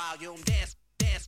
volume, dance, dance.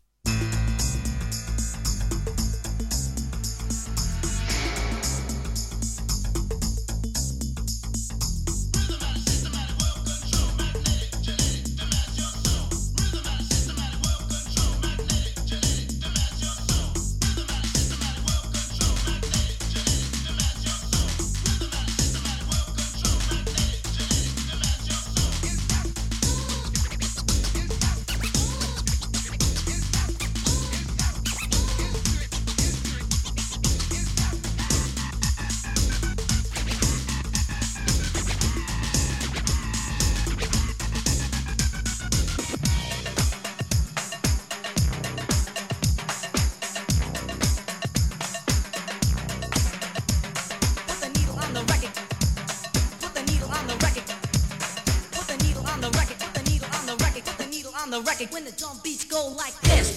When the drum beats go like this.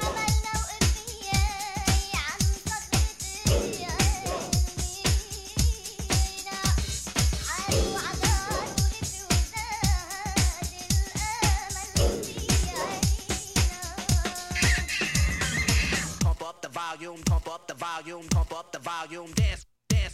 Pump up the volume, pump up the volume, pump up the volume, dance, dance.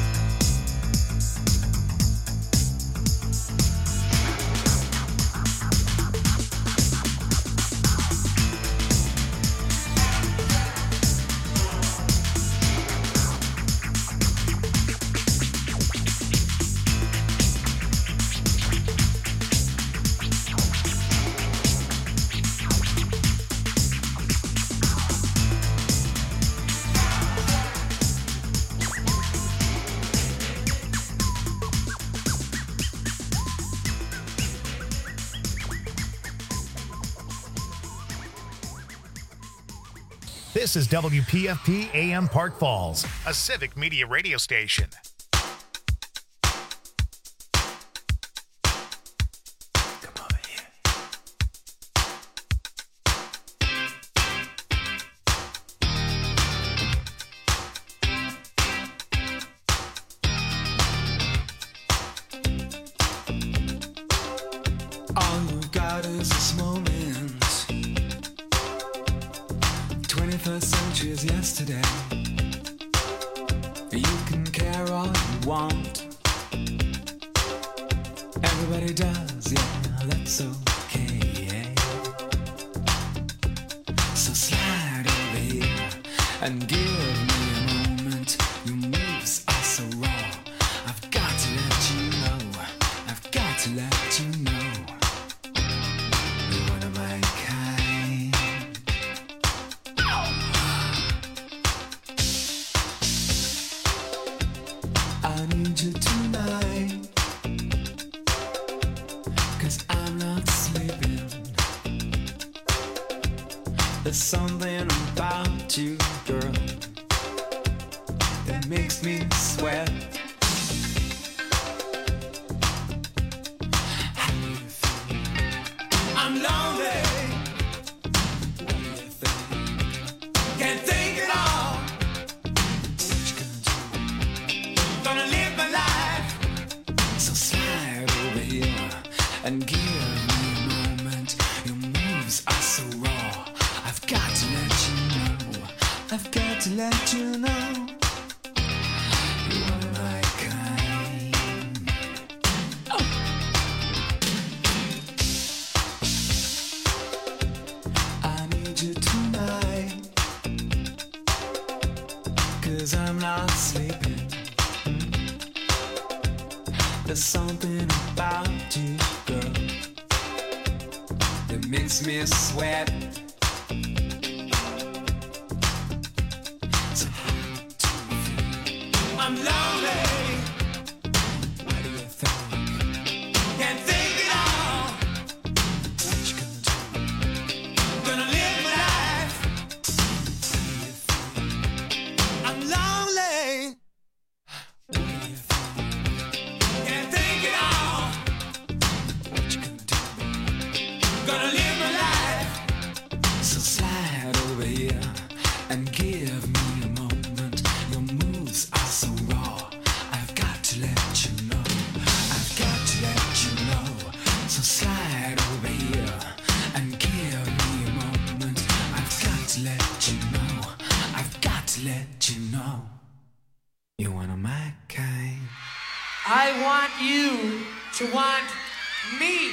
This is WPFP AM Park Falls, a civic media radio station. All you got is this moment. 21st century is yesterday. You can care all you want. Everybody does, yeah, that's okay. So slide over here and give me a moment. Your moves are so raw. I've got to let you know. I've got to let you know. You're one of my kind. I need you tonight, 'cause I'm not sleeping. There's something about you, girl, that makes me sweat. How do you feel? I'm lonely. What do you think? Can't think at all. What you gonna do? Gonna live my life. So slide over here and give me a moment. Your moves are so raw. I've got to let you know. I've got to let you know. You are my kind. Oh. I need you tonight, 'cause I'm not sleeping. There's something about you, girl, that makes me sweat. So how do you feel? I'm lonely. What do you think? Can't think at all. What you gonna do? Gonna live my life. How do you feel? I'm lonely. What do you think? Can't think at all. What you gonna do? Gonna live my life. that kind. I want you to want me.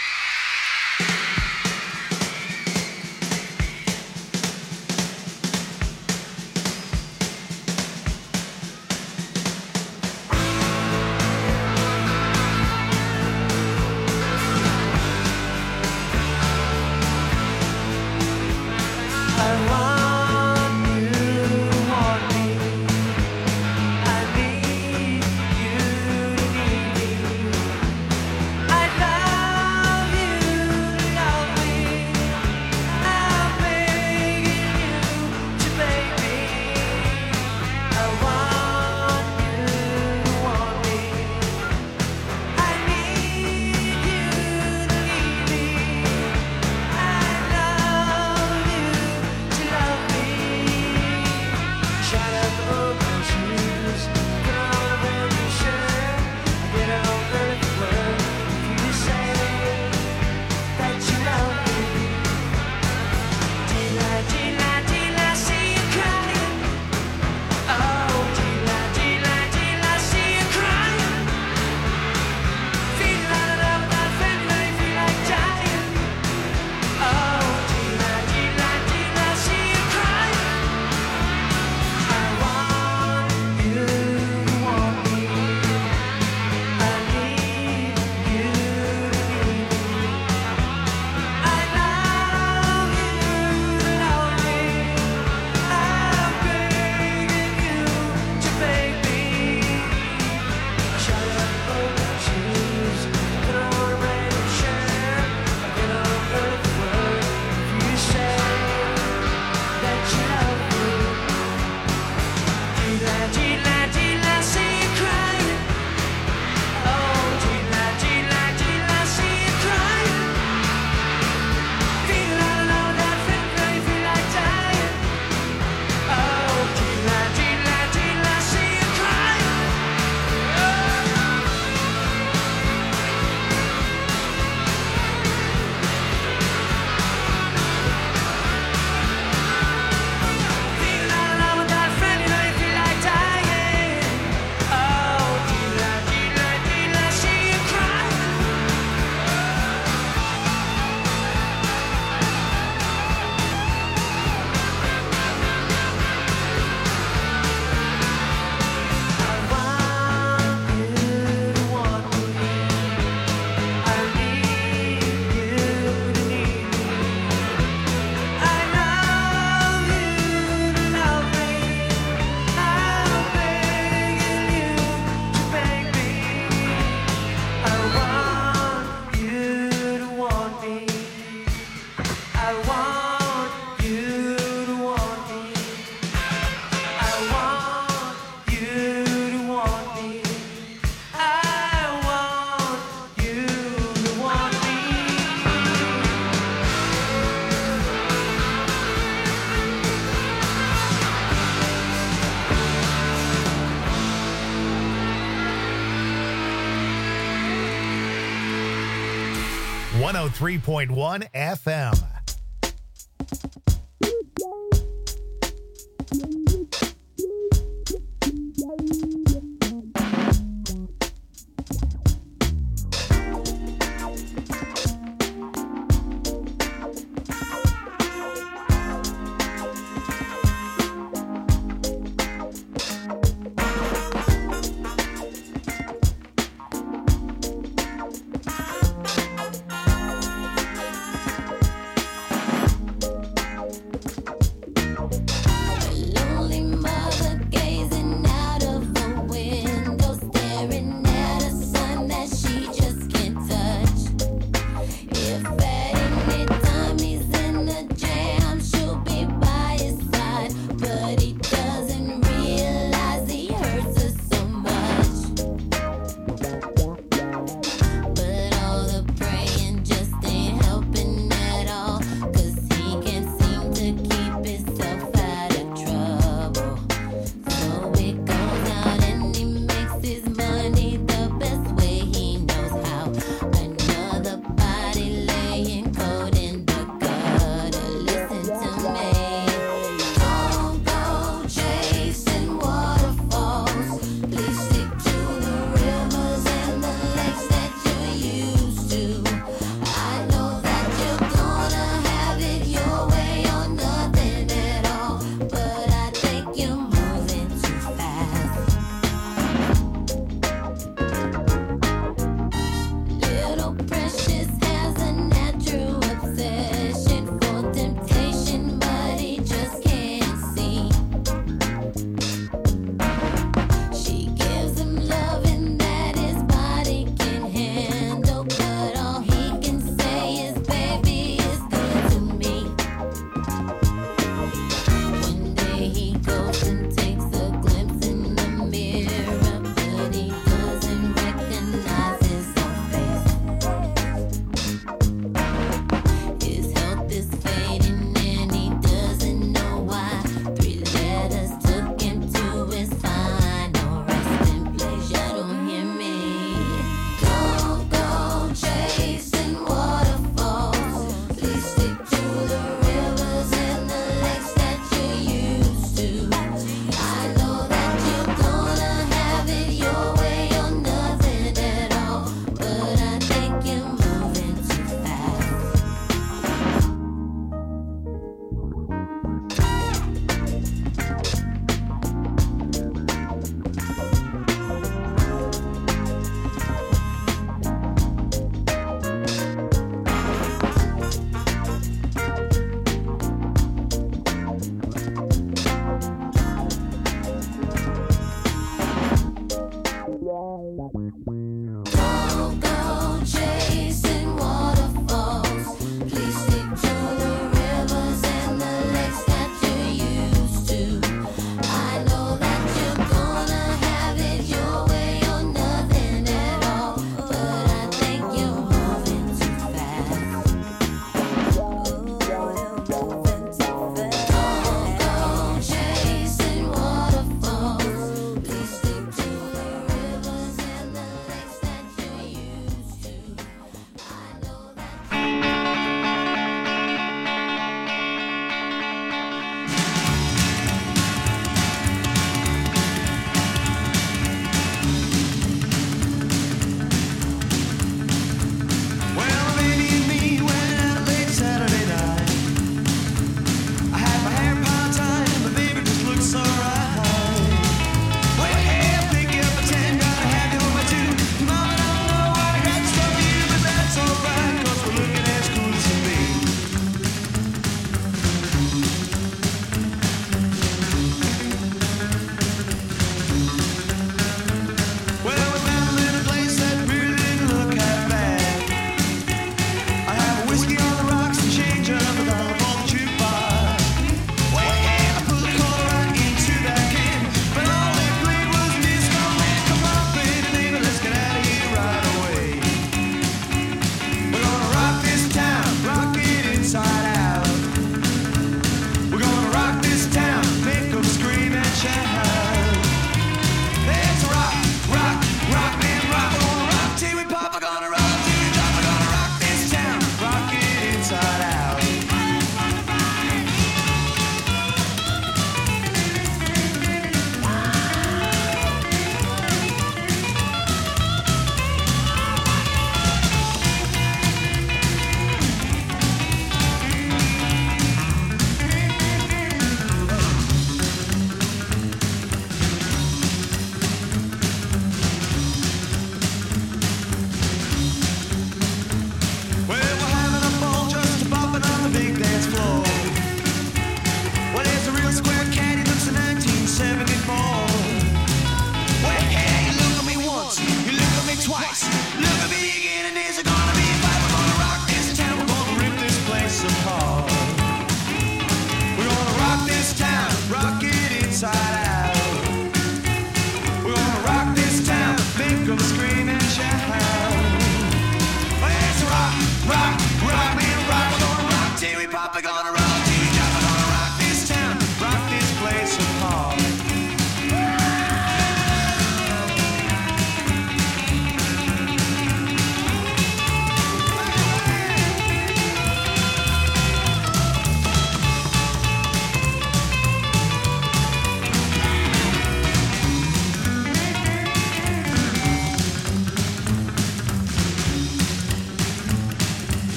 .1 FM.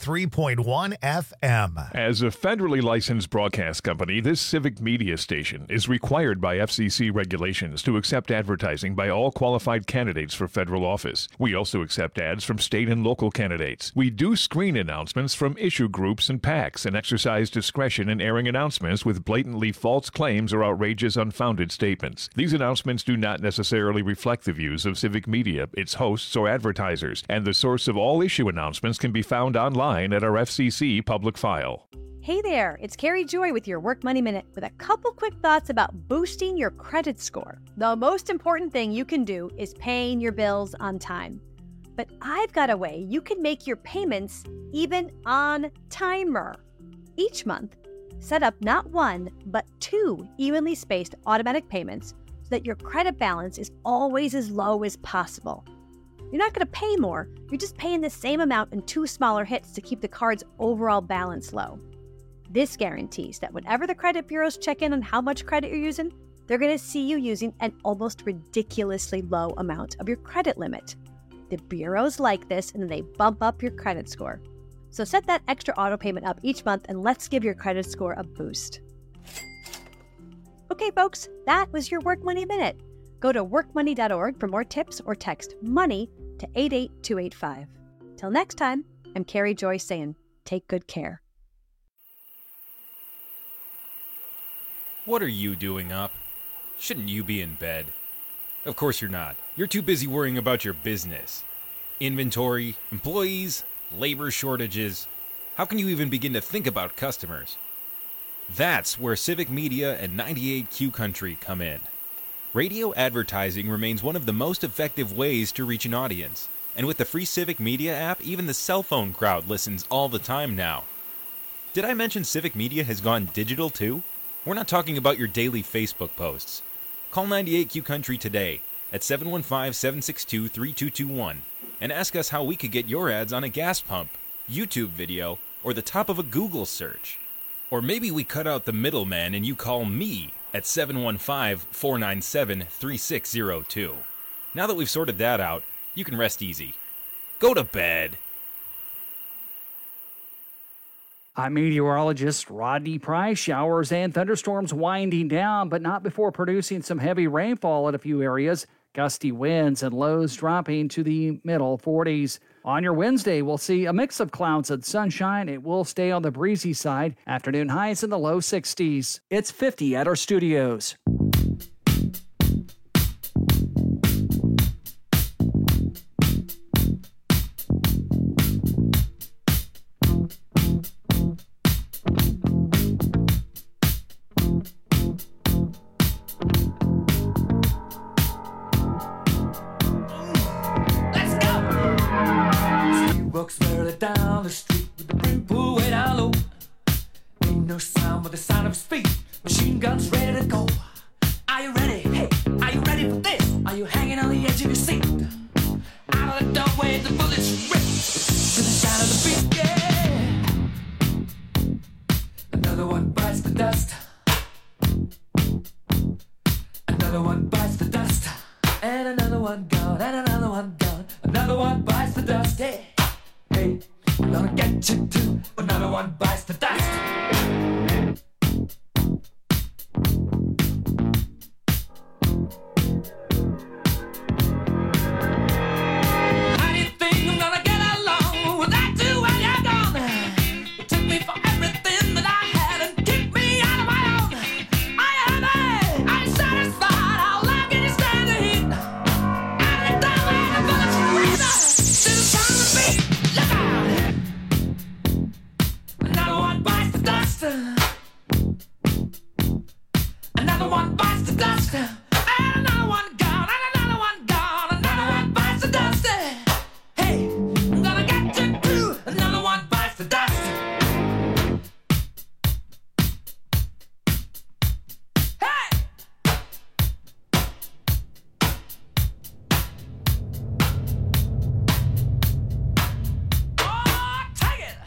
103.1 FM. As a federally licensed broadcast company, this civic media station is required by FCC regulations to accept advertising by all qualified candidates for federal office. We also accept ads from state and local candidates. We do screen announcements from issue groups and PACs and exercise discretion in airing announcements with blatantly false claims or outrageous, unfounded statements. These announcements do not necessarily reflect the views of civic media, its hosts, or advertisers, and the source of all issue announcements can be found online at our FCC public file. Hey there, it's Carrie Joy with your Work Money Minute with a couple quick thoughts about boosting your credit score. The most important thing you can do is paying your bills on time. But I've got a way you can make your payments even on timer. Each month, set up not one, but 2 evenly spaced automatic payments so that your credit balance is always as low as possible. You're not going to pay more, you're just paying the same amount in 2 smaller hits to keep the card's overall balance low. This guarantees that whenever the credit bureaus check in on how much credit you're using, they're going to see you using an almost ridiculously low amount of your credit limit. The bureaus like this, and then they bump up your credit score. So set that extra auto payment up each month and let's give your credit score a boost. Okay, folks, that was your Work Money Minute. Go to workmoney.org for more tips or text MONEY to 88285. Till next time, I'm Carrie Joy saying, take good care. What are you doing up? Shouldn't you be in bed? Of course you're not. You're too busy worrying about your business. Inventory, employees, labor shortages. How can you even begin to think about customers? That's where Civic Media and 98Q Country come in. Radio advertising remains one of the most effective ways to reach an audience. And with the free Civic Media app, even the cell phone crowd listens all the time now. Did I mention Civic Media has gone digital too? We're not talking about your daily Facebook posts. Call 98Q Country today at 715-762-3221 and ask us how we could get your ads on a gas pump, YouTube video, or the top of a Google search. Or maybe we cut out the middleman and you call me at 715-497-3602. Now that we've sorted that out, you can rest easy. Go to bed. I'm meteorologist Rodney Price. Showers and thunderstorms winding down, but not before producing some heavy rainfall in a few areas. Gusty winds and lows dropping to the middle 40s. On your Wednesday, we'll see a mix of clouds and sunshine. It will stay on the breezy side. Afternoon highs in the low 60s. It's 50 at our studios. Down the street with the brim pulled way down low. Ain't no sound but the sound of his feet. Machine guns ready to go. Are you ready? Hey, are you ready for this? Are you hanging on the edge of your seat? Out of the doorway, the bullets rip to the sound of the beat. Yeah. Another one bites the dust. Another one bites the dust. And another one gone. And another one gone. Another one bites the dust. Yeah. Hey, I'm gonna get you too. Another one bites the dust. How do you think I'm gonna get along without you when you're gone? You took me for everything that I had and kicked me out of my own. Are you happy? Are you satisfied? How long can you stand the heat? Out of the doorway, the bullets rip to the sound of the beat. Look out! Another one bites the dust. Another one bites the dust. And another one gone. And another one gone. Another one bites the dust. Hey, I'm gonna get you too. Another one bites the dust. Hey! Oh, take it!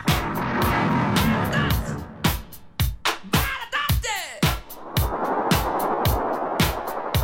Dust! Bite the dust!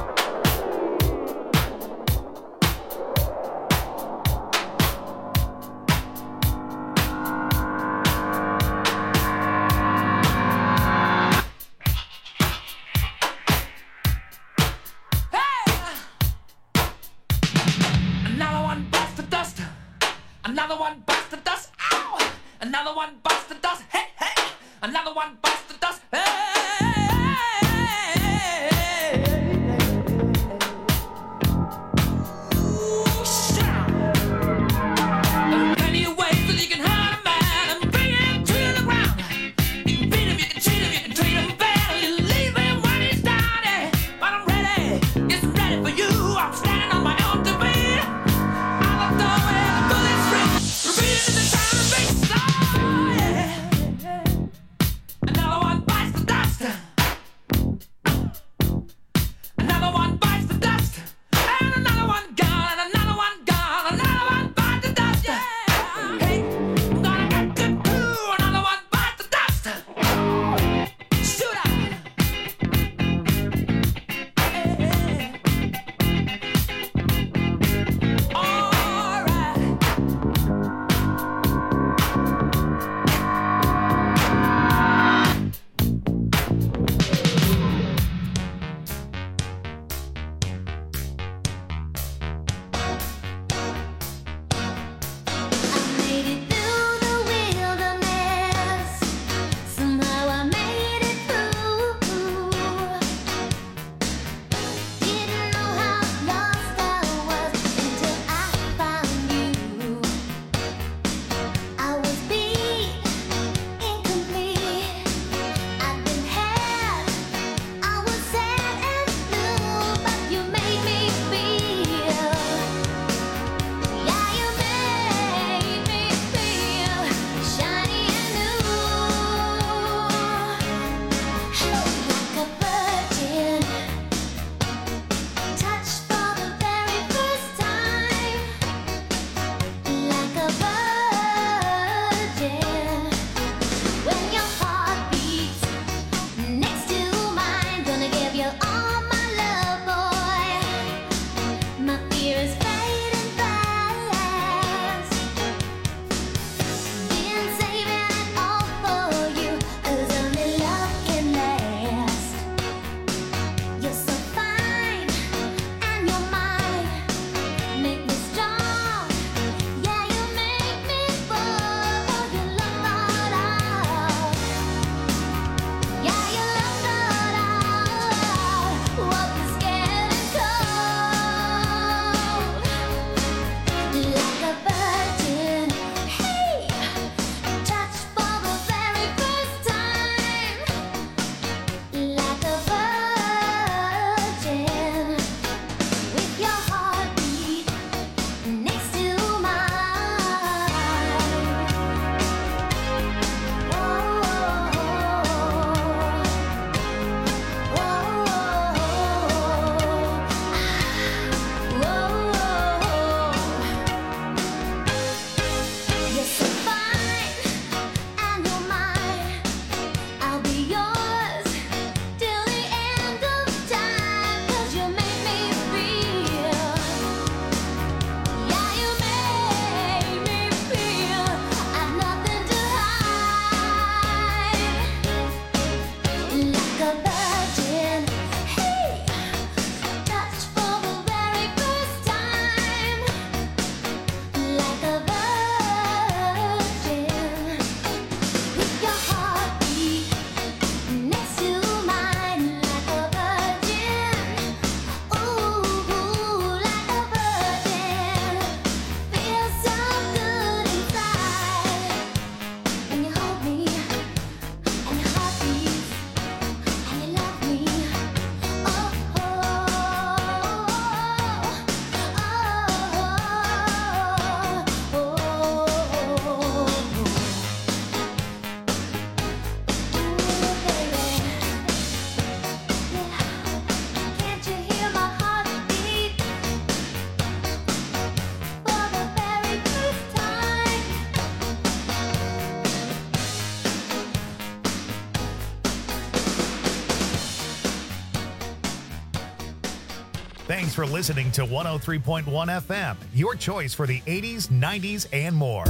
Thanks for listening to 103.1 FM, your choice for the 80s, 90s, and more.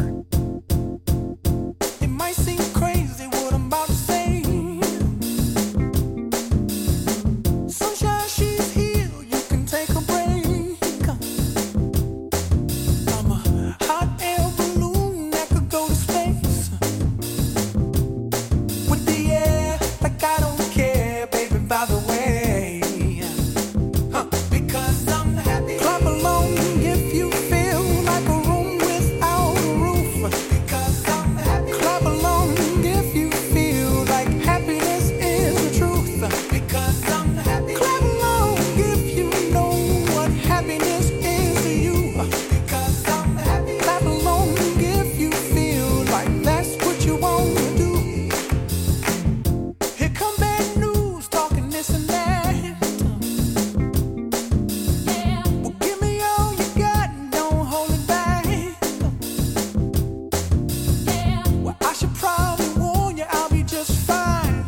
It might seem crazy what I'm about to say. Sunshine, she's here, you can take a break. I'm a hot air balloon that could go to space. With the air, like I don't care, baby, by the way. Because I'm happy. Clap along if you feel like a room without a roof. Because I'm happy. Clap along if you feel like happiness is the truth. Because I'm happy. Clap along if you know what happiness is to you. Because I'm happy. Clap along if you feel like that's what you want to do. Here come bad news, talking this and that. Well, give me all you got and don't hold it back. Well, I should probably warn you, I'll be just fine.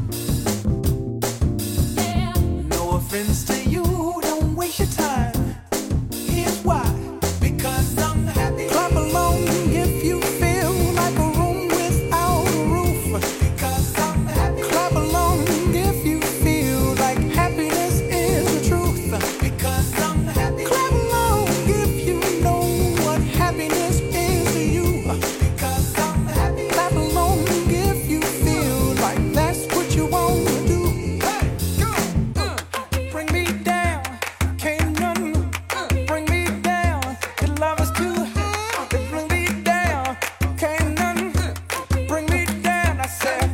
No offense to you, don't waste your time. Here's why. Because I'm happy. Clap along if you feel like a room without a roof. Because I'm happy. Clap along if you feel like happiness is the truth. Because I'm happy. Clap along if you know what happiness is to you. Because I'm happy. Clap along if you feel like that's what you want to do. Hey, go. Bring me down, can't none bring me down. Your love is too high. Bring me down, can't none bring me down. I said,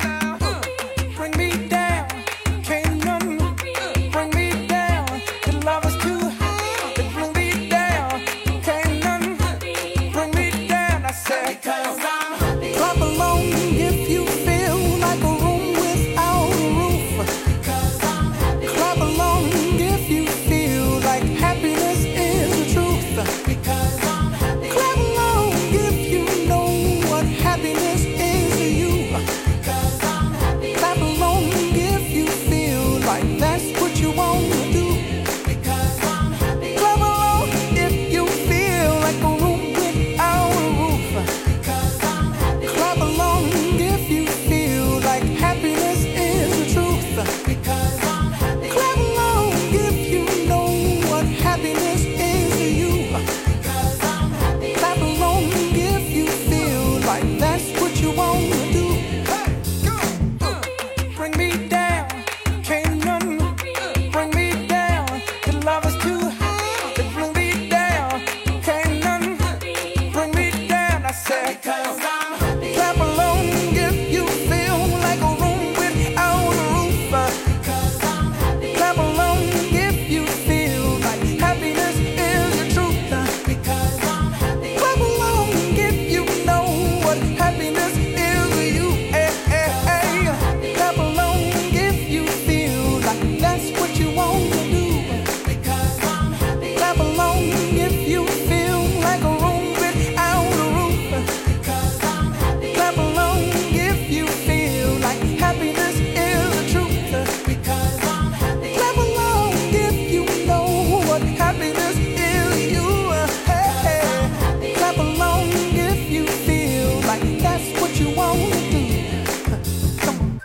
bring me down, can't none bring me down. Your love is too high. Bring me down, can't none bring me down. I said, because I'm happy. Clap along if you feel like a room without a roof. Because I'm happy. Clap along if you feel like happiness is the truth. Because I'm happy. Clap along if you know what happiness is to you. Because I'm happy. Clap along if you feel like that's what you want to do. Because I'm happy. Clap along if you feel like a room without a roof. Because I'm happy. Clap along if you feel like happiness is the truth. Because I'm happy. Clap along if you know what happiness is to you. Because I'm happy. Clap along if you feel like that's what you want to do. Hey, go. Bring me down, can't none bring me down. Your love is too high. Bring me down, can't none bring me down. I said, because I'm happy. Clap along if you feel like a room without a roof. Because I'm happy. Clap along if you feel like happiness is the truth. Because I'm happy. Clap along if you know what happiness is to you. Hey, hey, hey. Clap along if you feel like that's what you want to do. Because I'm happy. Clap along if you feel like a room without a roof. Because I'm happy. Clap along if you feel like happiness is the truth. Because I'm happy. Clap along if you know what happiness is to you. Hey, hey. Clap along if you feel like that's what you want to do. Come on.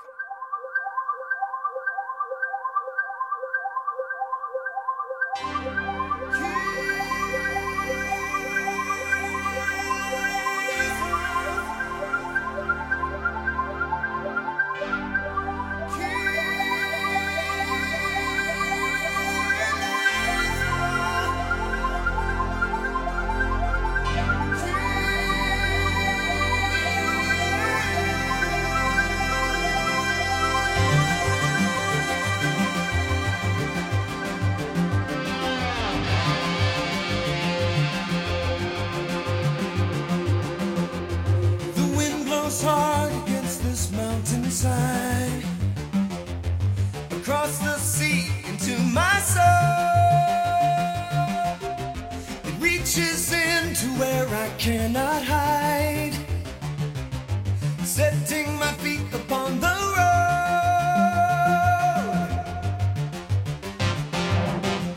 The wind blows hard against this mountainside, across the sea into my soul. It reaches into where I cannot hide, setting my feet upon the road.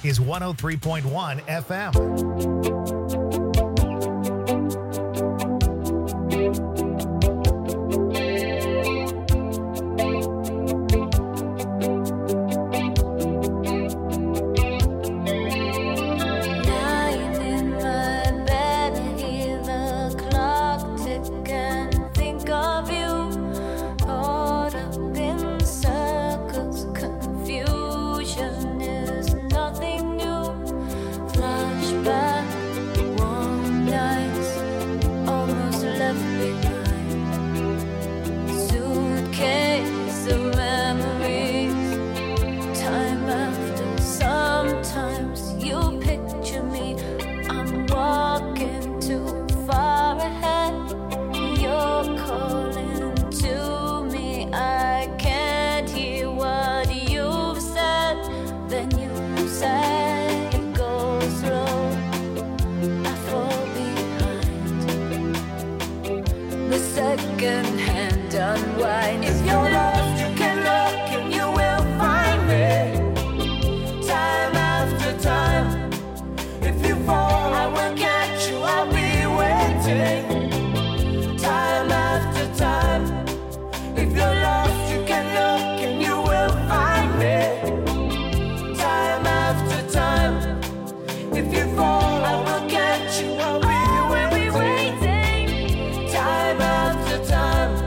is 103.1 FM. Second-hand unwind. If you're lost, you can look and you will find me. Time after time. If you fall, I will catch you. I'll be waiting. Time after time. If you're lost, you can look and you will find me. Time after time. If you fall, I will catch you. I'll be waiting. Time after time.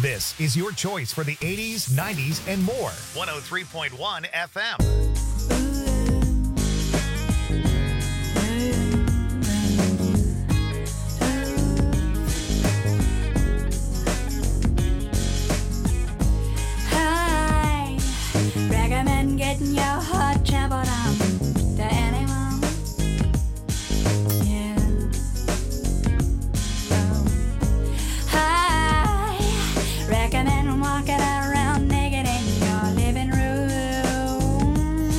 This is your choice for the 80s, 90s, and more. 103.1 FM. I recommend getting your heart trampled on to anyone. Yeah. I recommend walking around naked in your living room.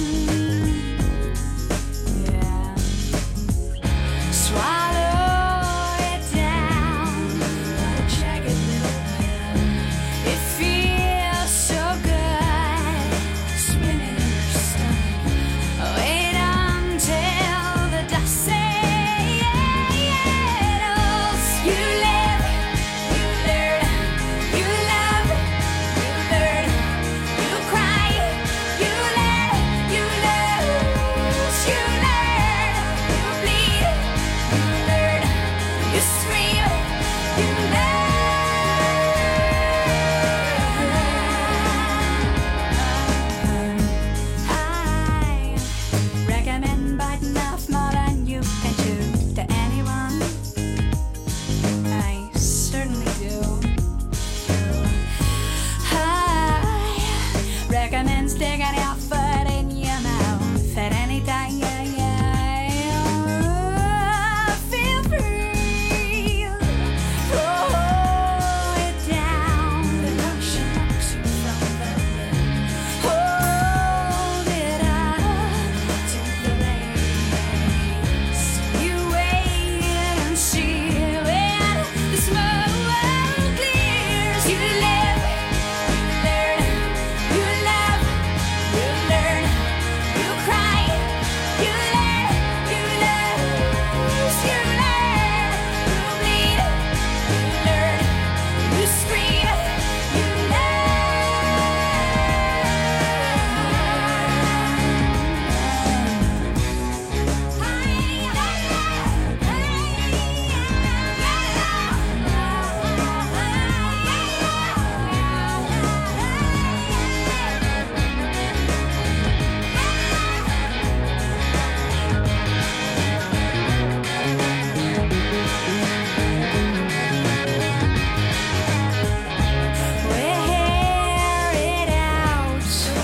Yeah. Swallow it down like a jagged little pill. It feels so good, spinning in your stomach. Wait until the dust settles. You live, you learn, you love, you learn, you cry, you let, you lose, you learn, you bleed, you learn, you scream, you learn. I recommend biting off more than you can chew to anyone. I certainly do. I recommend sticking your foot in your mouth at any time. Feel free. Roll it down. The lotion knocks you from the lid. Hold it up to the lace. You wait and see when the smoke clears. You live, you learn, you love, you learn, you cry, you let, you lose, you learn, you bleed, you learn, you scream, you wear it out.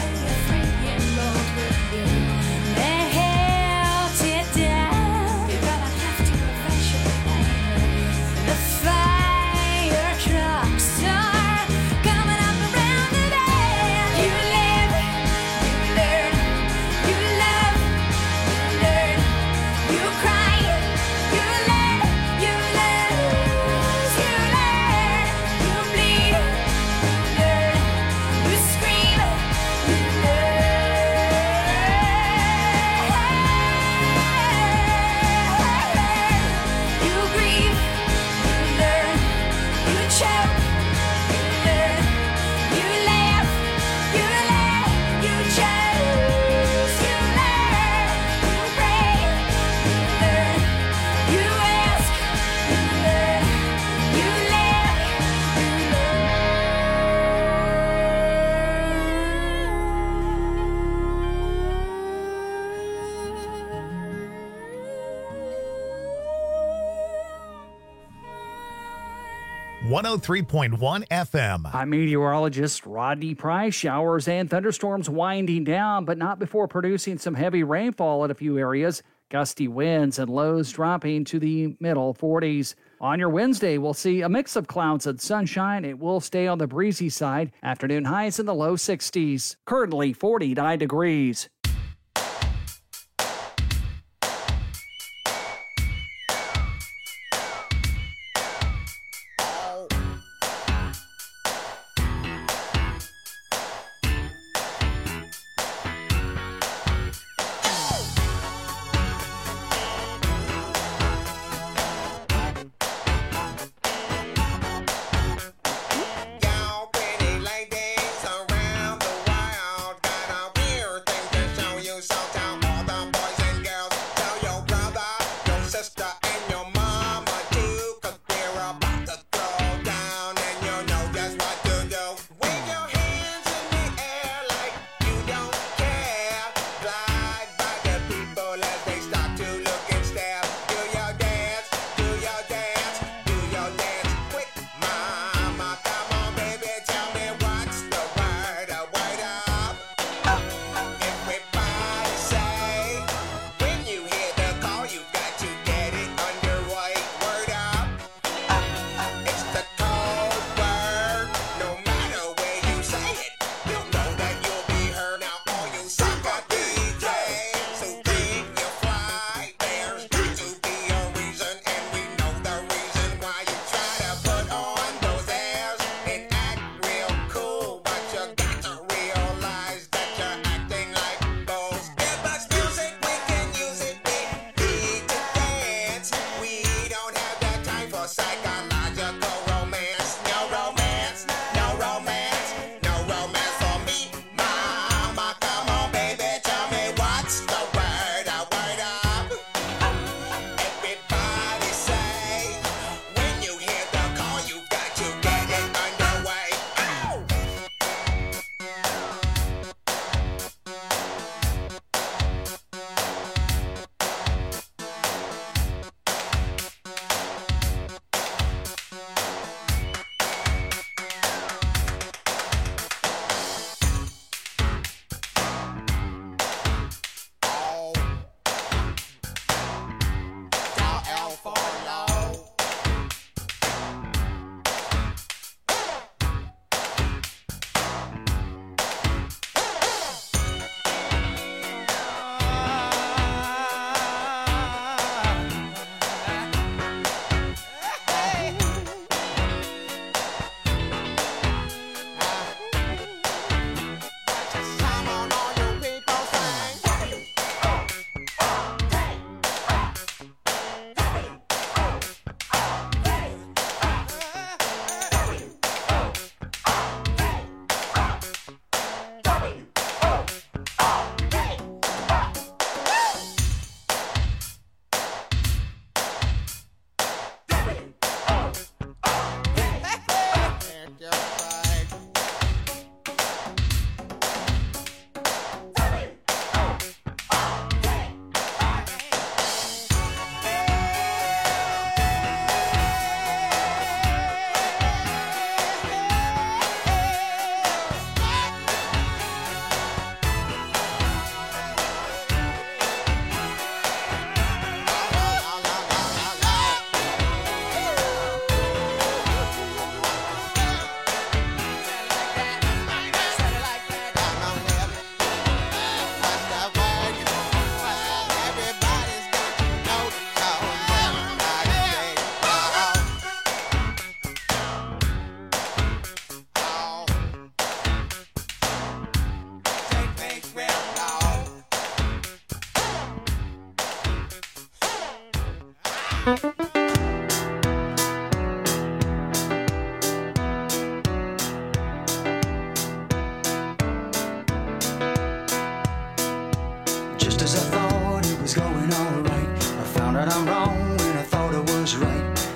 They held it down. You're gonna have to eventually. The fire trucks are coming up around the bend. You live, you learn, you love, you learn, you cry, you let, you lose, you learn, you bleed, you learn, you scream, you learn, you grieve, you learn, you choke, you learn, you laugh, you laugh, you choose, you learn, you pray, you learn, you ask, you learn, you live, you learn. 103.1 FM. I'm meteorologist Rodney Price. Showers and thunderstorms winding down, but not before producing some heavy rainfall in a few areas. Gusty winds and lows dropping to the middle 40s. On your Wednesday, we'll see a mix of clouds and sunshine. It will stay on the breezy side. Afternoon highs in the low 60s. Currently 49 degrees. Y'all pretty ladies around the world got a weird thing to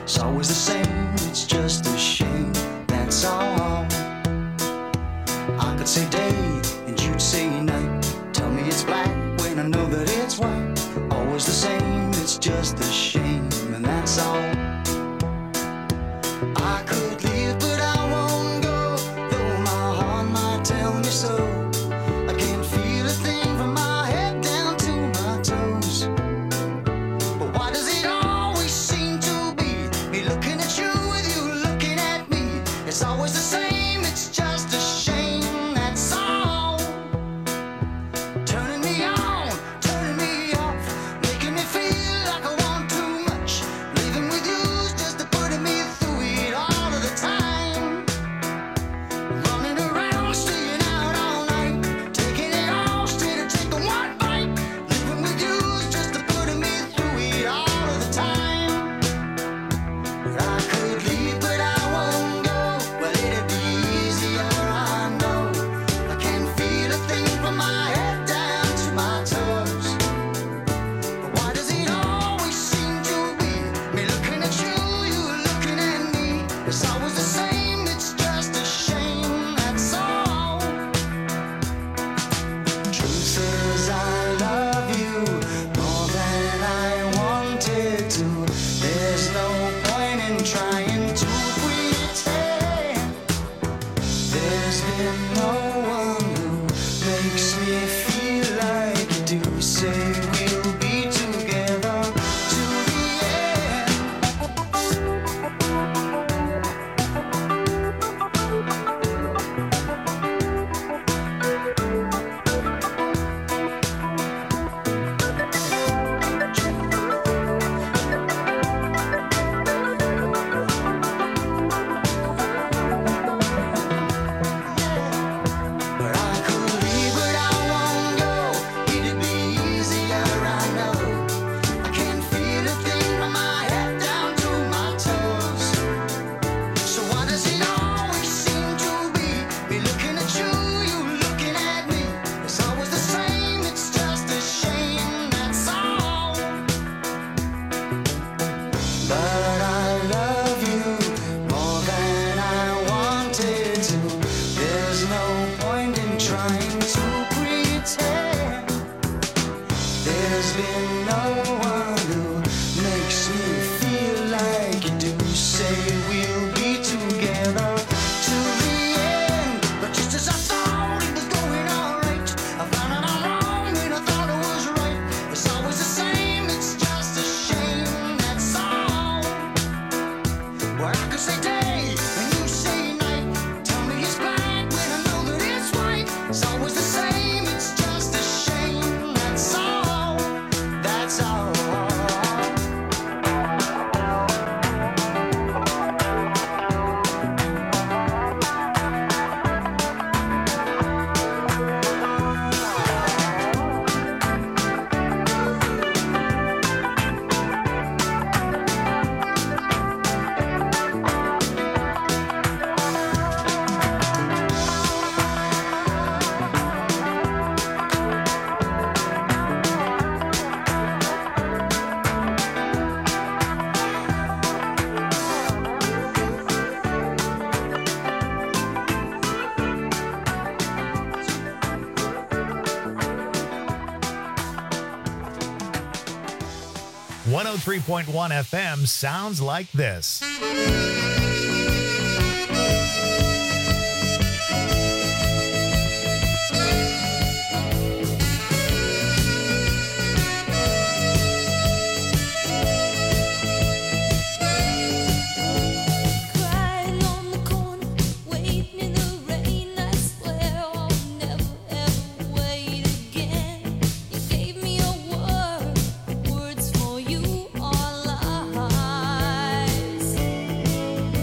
It's always the same, it's just a shame, that's all. I could say day and you'd say night. Tell me it's black when I know that it's white. Always the same, it's just a shame, and that's all. I could leave, but I won't go, though my heart might tell me so. I can't feel a thing from my head down to my toes. But why does it always seem to be me looking at you with you looking at me? It's always the same, it's just a shame, that's all. Turning me on, turning me off, making me feel like I want too much. Living with you's just putting me through it all of the time. Running around, staying out all night, taking it all straight or taking one bite. Living with you's just putting me through it all of the time. But I could leave, but I won't go. Well, it'd be easier, I know. I can't feel a thing from my head down to my toes. But why does it always seem to be me looking at you, you looking at me? It's always the same, it's just a shame, that's all. Truth is I love you more than I wanted to. There's no point in trying to pretend. There's been no one who makes me feel like you do. Say we'll be together to the end. But I could leave, but I won't go. It'd be easier, I know. I can't feel a thing from my head down to my toes. So why does it always seem to be me looking at you, you looking at me? It's always the same, it's just a shame, that's all. But I love you more than I wanted to. There's no point in trying to pretend. There's been no one who makes me feel like you do. Say we'll be together to the end. But just as I thought it was going alright, I found out I'm wrong when I thought it was right. It's always the same, it's just a shame, that's all. Well, I could say day and you say night. Tell me it's black when I know that it's white. It's always the same, it's just a shame, that's all. That's all. .1 FM sounds like this. Crying on the corner, waiting in the rain. I swear I'll never ever wait again. You gave me a word, words for you are lies.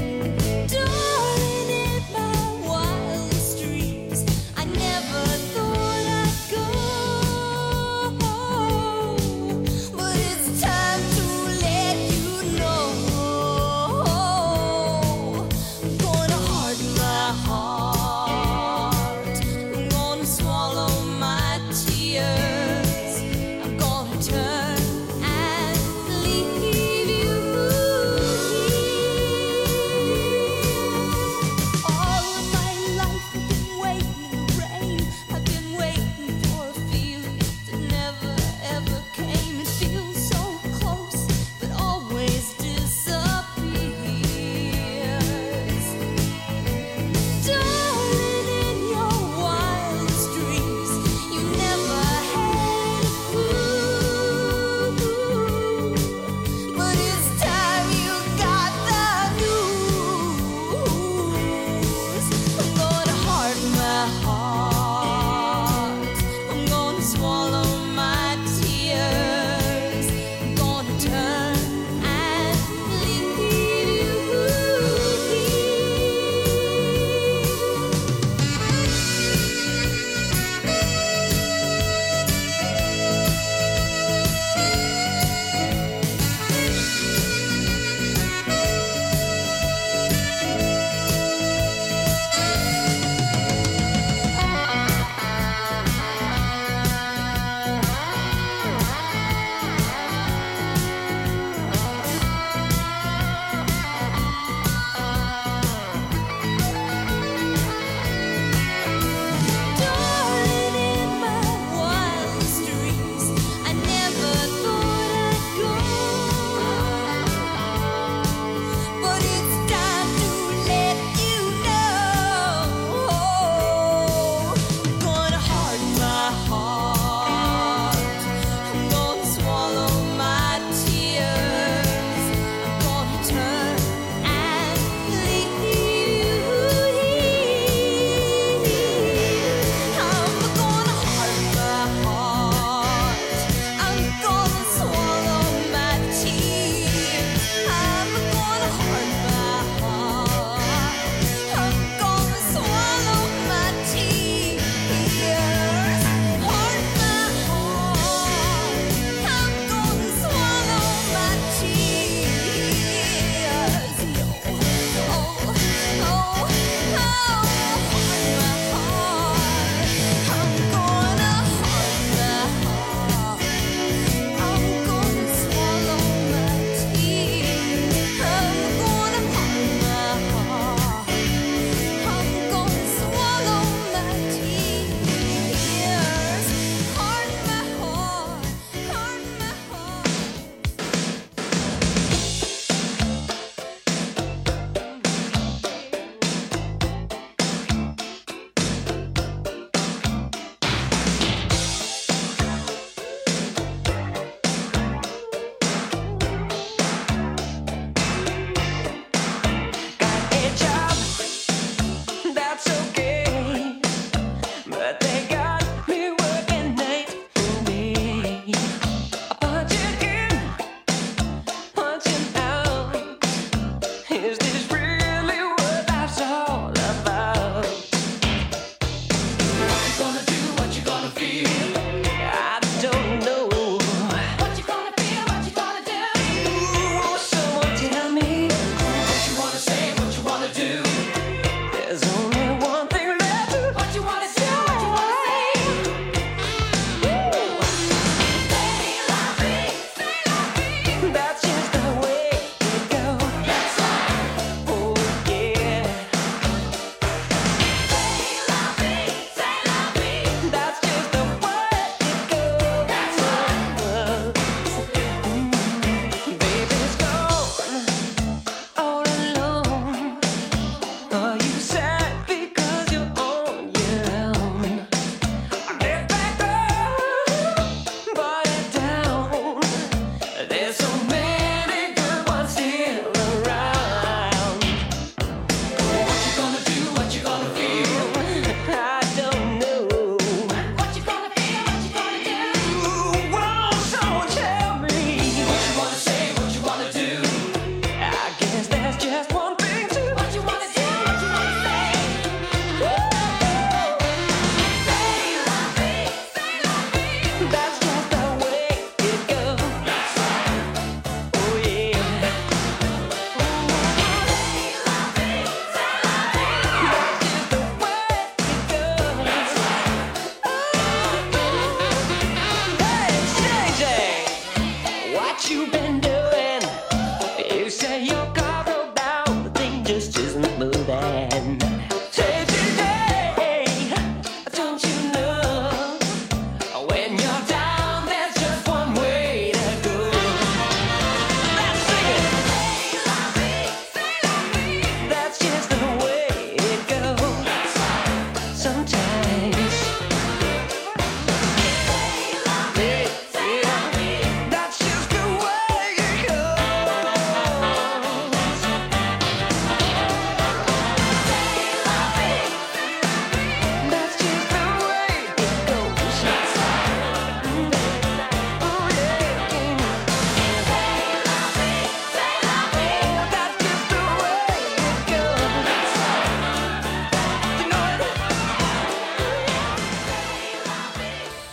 Is this